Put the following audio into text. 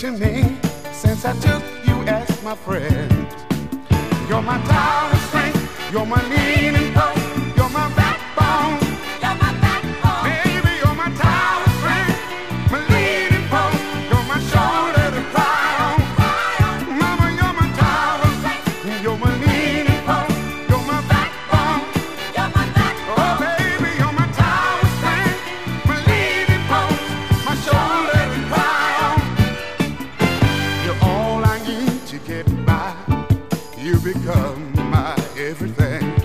to me since I took you as my friend. You're my tower of strength, you're my leaning post, you're my backbone. You're my backbone. Baby, you're my tower of strength, my leaning post, you're my shoulder to cry on. Mama, you're my tower of strength, you're my leaning post, you're my backbone. You're my backbone. Oh, baby, you're my tower of strength, my leaning post, my shoulder to cry on. You're all I need to get by. You become my everything.